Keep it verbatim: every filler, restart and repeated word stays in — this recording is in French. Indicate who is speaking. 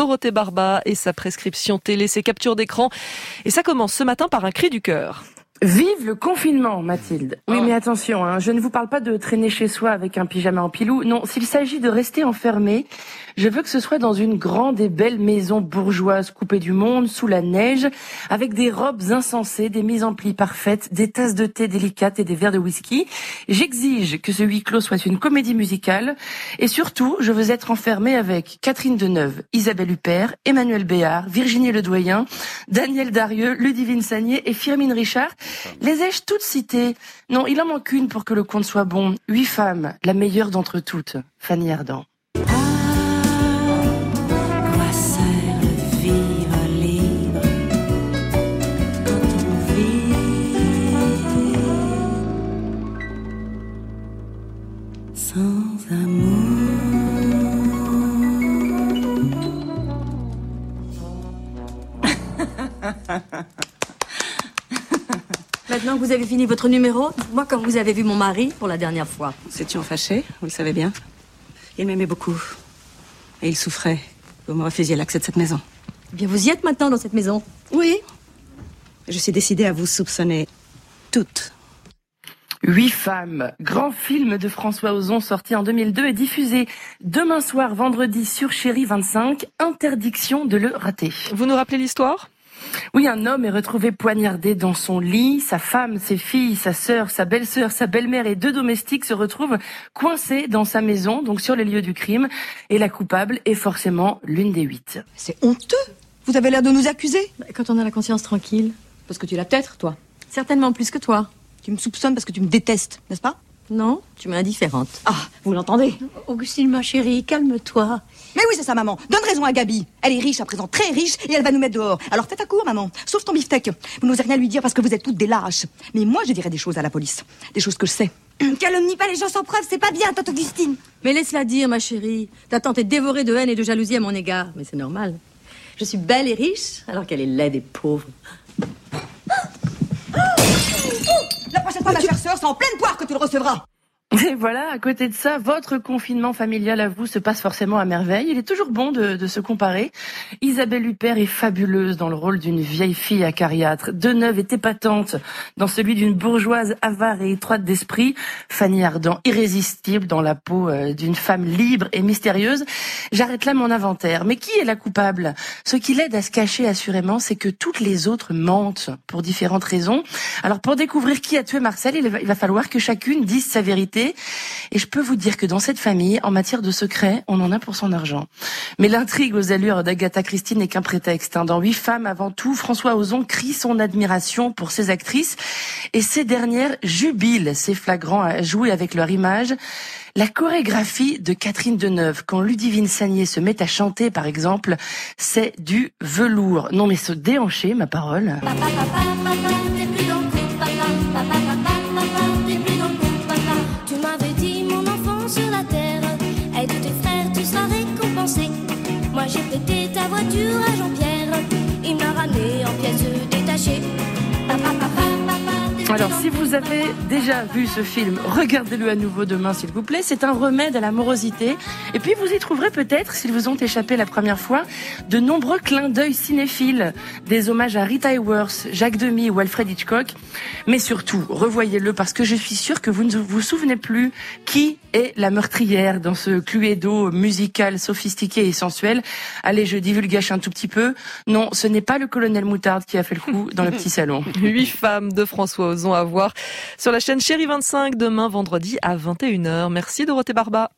Speaker 1: Dorothée Barba et sa prescription télé, ses captures d'écran. Et ça commence ce matin par un cri du cœur.
Speaker 2: Vive le confinement, Mathilde. Oui, oh. mais attention, hein, je ne vous parle pas de traîner chez soi avec un pyjama en pilou. Non, s'il s'agit de rester enfermé, je veux que ce soit dans une grande et belle maison bourgeoise coupée du monde, sous la neige, avec des robes insensées, des mises en plis parfaites, des tasses de thé délicates et des verres de whisky. J'exige que ce huis clos soit une comédie musicale. Et surtout, je veux être enfermé avec Catherine Deneuve, Isabelle Huppert, Emmanuel Béard, Virginie Ledoyen, Daniel Darieux, Ludivine Sagnier et Firmin Richard. Les ai-je toutes citées? Non, il en manque une pour que le conte soit bon. Huit femmes, la meilleure d'entre toutes, Fanny Ardant.
Speaker 3: À quoi sert de vivre libre quand on vit sans amour?
Speaker 4: Maintenant que vous avez fini votre numéro, moi quand vous avez vu mon mari pour la dernière fois.
Speaker 5: Nous étions fâchés, vous le savez bien. Il m'aimait beaucoup. Et il souffrait. Vous me refusiez l'accès de cette maison.
Speaker 4: Eh bien, vous y êtes maintenant dans cette maison.
Speaker 5: Oui. Je suis décidée à vous soupçonner toutes.
Speaker 2: Huit femmes, grand film de François Ozon sorti en deux mille deux et diffusé demain soir, vendredi sur Chérie vingt-cinq. Interdiction de le rater.
Speaker 1: Vous nous rappelez l'histoire ?
Speaker 2: Oui, un homme est retrouvé poignardé dans son lit. Sa femme, ses filles, sa sœur, sa belle-sœur, sa belle-mère et deux domestiques se retrouvent coincés dans sa maison, donc sur les lieux du crime. Et la coupable est forcément l'une des huit.
Speaker 6: C'est honteux. Vous avez l'air de nous accuser.
Speaker 4: Quand on a la conscience tranquille. Parce que tu l'as peut-être, toi. Certainement plus que toi.
Speaker 6: Tu me soupçonnes parce que tu me détestes, n'est-ce pas?
Speaker 4: Non, tu m'es indifférente.
Speaker 6: Ah, vous l'entendez?
Speaker 4: Augustine, ma chérie, calme-toi.
Speaker 6: Mais oui, c'est ça, maman. Donne raison à Gabi. Elle est riche, à présent très riche, et elle va nous mettre dehors. Alors faites à court, maman. Sauf ton beefsteak. Vous n'osez rien lui dire parce que vous êtes toutes des lâches. Mais moi, je dirais des choses à la police. Des choses que je sais.
Speaker 7: Calomnie pas les gens sans preuve, c'est pas bien, tante Augustine.
Speaker 4: Mais laisse-la dire, ma chérie. Ta tante est dévorée de haine et de jalousie à mon égard. Mais c'est normal. Je suis belle et riche, alors qu'elle est laide et pauvre.
Speaker 6: La prochaine fois, ma chère sœur, c'est en pleine poire que tu le recevras.
Speaker 2: Et voilà, à côté de ça, votre confinement familial à vous se passe forcément à merveille. Il est toujours bon de, de se comparer. Isabelle Huppert est fabuleuse dans le rôle d'une vieille fille acariâtre. Deneuve est épatante dans celui d'une bourgeoise avare et étroite d'esprit. Fanny Ardant, irrésistible dans la peau euh, d'une femme libre et mystérieuse. J'arrête là mon inventaire. Mais qui est la coupable? Ce qui l'aide à se cacher assurément, c'est que toutes les autres mentent pour différentes raisons. Alors pour découvrir qui a tué Marcel, il va, il va falloir que chacune dise sa vérité. Et je peux vous dire que dans cette famille, en matière de secret, on en a pour son argent. Mais l'intrigue aux allures d'Agatha Christie n'est qu'un prétexte. Dans Huit femmes, avant tout, François Ozon crie son admiration pour ses actrices. Et ces dernières jubilent ces flagrants à jouer avec leur image. La chorégraphie de Catherine Deneuve, quand Ludivine Sagnier se met à chanter, par exemple, c'est du velours. Non mais se déhancher, ma parole.
Speaker 3: Papa, papa, papa, t'es plus dans le coup, papa, papa, papa, papa, t'es plus dans le coup, papa. Tu m'avais dit, mon enfant sur la terre, aide tes frères, tu seras récompensé. Moi j'ai pété ta voiture à Jean-Pierre, il m'a ramené en pièces détachées. Papa, papa, papa.
Speaker 2: Alors, si vous avez déjà vu ce film, regardez-le à nouveau demain, s'il vous plaît. C'est un remède à la morosité. Et puis, vous y trouverez peut-être, s'ils vous ont échappé la première fois, de nombreux clins d'œil cinéphiles. Des hommages à Rita Hayworth, Jacques Demy ou Alfred Hitchcock. Mais surtout, revoyez-le parce que je suis sûre que vous ne vous souvenez plus qui est la meurtrière dans ce cluedo musical sophistiqué et sensuel. Allez, je divulgâche un tout petit peu. Non, ce n'est pas le colonel Moutarde qui a fait le coup dans le petit salon.
Speaker 1: Huit femmes de François Ozon à voir sur la chaîne Chérie vingt-cinq demain vendredi à vingt et une heures. Merci Dorothée Barba.